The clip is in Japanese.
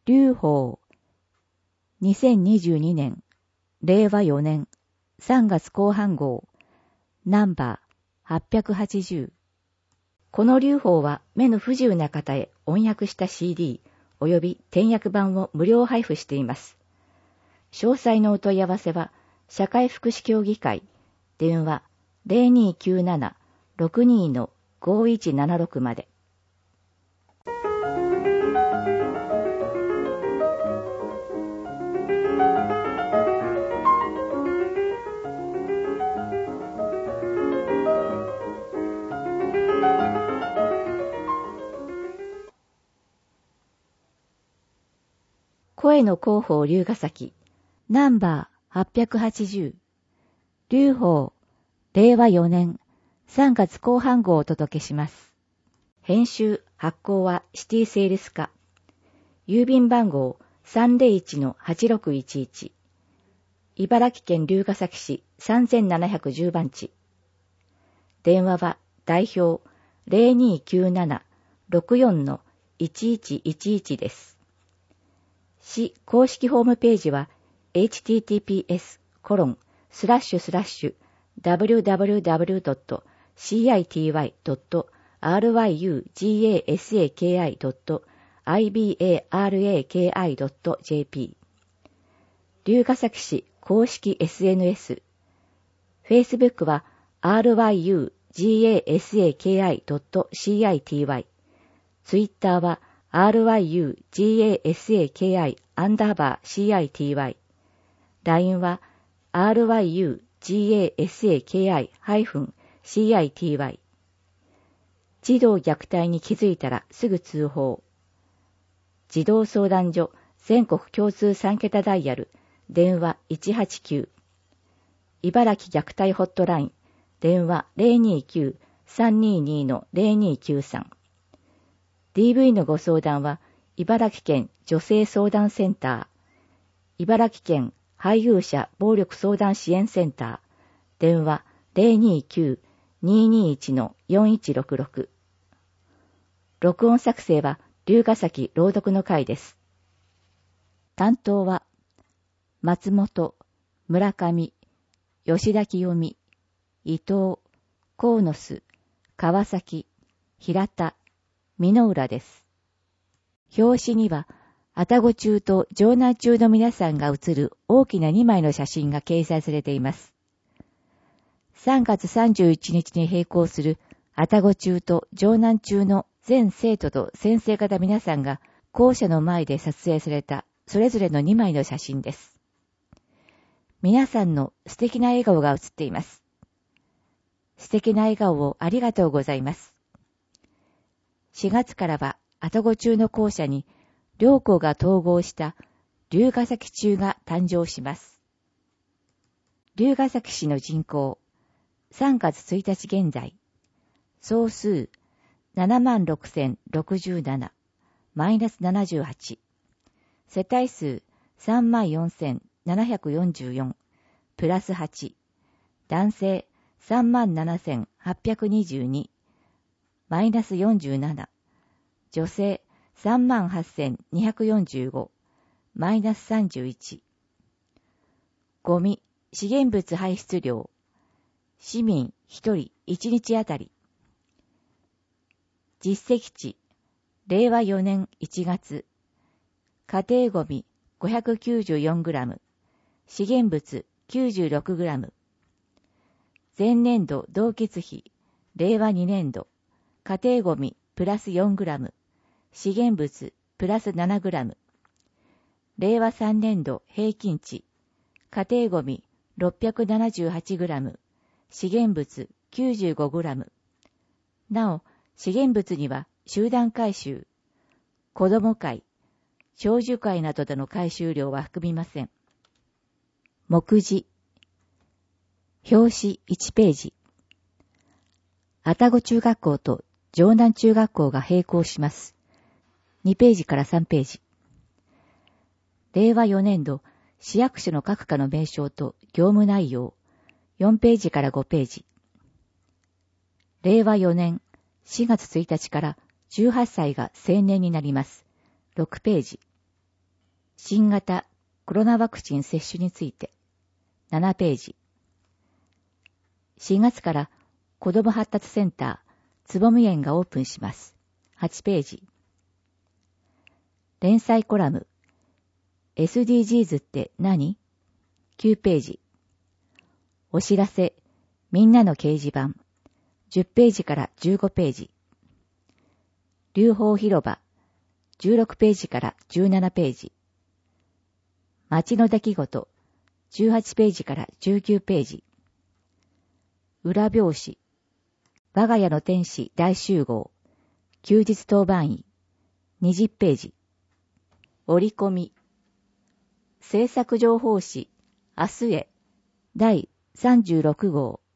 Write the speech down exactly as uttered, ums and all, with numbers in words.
劉邦。にせんにじゅうにねん、れいわよねん、さんがつ後半号、ナンバーはっぴゃくはちじゅう。この劉邦は目の不自由な方へ音訳した シーディー および点訳版を無料配布しています。詳細のお問い合わせは、社会福祉協議会、電話 ゼロにーきゅうなな ろくにー ごいちななろく まで。声の広報龍ヶ崎、ナンバーはっぴゃくはちじゅう、劉邦、れいわよねんさんがつ後半号をお届けします。編集・発行はシティセールス課。郵便番号 さんぜろいちのはちろくいちいち。茨城県龍ヶ崎市さんぜんななひゃくじゅうばんち。電話は代表 ゼロにーきゅうなな ろくよんのいちいちいちいち です。市公式ホームページは エイチティーティーピーエスコロンスラッシュスラッシュダブリューダブリューダブリュードットシーアイティーワイドットアールワイユージーエーエスエーケーアイドットアイビーエーアールエーケーアイドットジェーピー。龍ヶ崎市公式 エスエヌエス。Facebook は アールワイユージーエーエスエーケーアイドットシーアイティーワイ。Twitter は アールワイユージーエーエスエーケーアイ アンダーバー シーアイティーワイ。ライン は アールワイユージーエーエスエーケーアイ シーアイティーワイ。児童虐待に気づいたらすぐ通報。児童相談所全国共通さんけたダイヤル、電話いちはちきゅう。茨城虐待ホットライン、電話 ゼロにーきゅう さんにーにー のゼロにーきゅうさん。ディーブイ のご相談は、茨城県女性相談センター、茨城県配偶者暴力相談支援センター、電話 ゼロにーきゅう にーにーいち のよんいちろくろく。録音作成は、龍ヶ崎朗読の会です。担当は、松本、村上、吉田清美、伊藤、河野須、川崎、平田、美濃浦です。表紙には、愛宕中と城南中の皆さんが写る大きなにまいの写真が掲載されています。さんがつさんじゅういちにちに閉校する愛宕中と城南中の全生徒と先生方皆さんが校舎の前で撮影されたそれぞれのにまいの写真です。皆さんの素敵な笑顔が写っています。素敵な笑顔をありがとうございます。しがつからは愛宕中の校舎に両校が統合した龍ヶ崎中が誕生します。龍ヶ崎市の人口、さんがつついたち現在、総数 ななまんろくせんろくじゅうなな、マイナスななじゅうはち、世帯数 さんまんよんせんななひゃくよんじゅうよん、プラスはち、男性 さんまんななせんはっぴゃくにじゅうに、マイナスよんじゅうなな、女性 さんまんはっせんにひゃくよんじゅうご、マイナスさんじゅういち。ゴミ、資源物排出量、市民ひとりいちにちあたり。実績値、れいわよねんいちがつ、家庭ゴミ ごひゃくきゅうじゅうよんグラム、資源物 きゅうじゅうろくグラム。前年度同月比、れいわにねんど、家庭ゴミプラスよんグラム、資源物プラスななグラム。れいわさんねんど平均値、家庭ゴミろっぴゃくななじゅうはちグラム、資源物きゅうじゅうごグラム。なお、資源物には集団回収、子ども会、長寿会などでの回収量は含みません。目次。表紙いちページ。愛宕中学校と城南中学校が並行します。にページからさんページ。れいわよねんど市役所の各課の名称と業務内容、よんページからごページ。れいわよねんしがつついたちからじゅうはっさいが成年になります。ろくページ。 新型コロナワクチン接種についてななページ。しがつから子ども発達センターつぼみ園がオープンします。はちページ。連載コラム エスディージーズ って何 ?きゅうページ。お知らせみんなの掲示板じゅっページからじゅうごページ。流芳広場じゅうろくページからじゅうななページ。街の出来事じゅうはちページからじゅうきゅうページ。裏表紙我が家の天使大集合休日当番医にじゅうページ。折り込み制作情報誌明日へだいさんじゅうろく号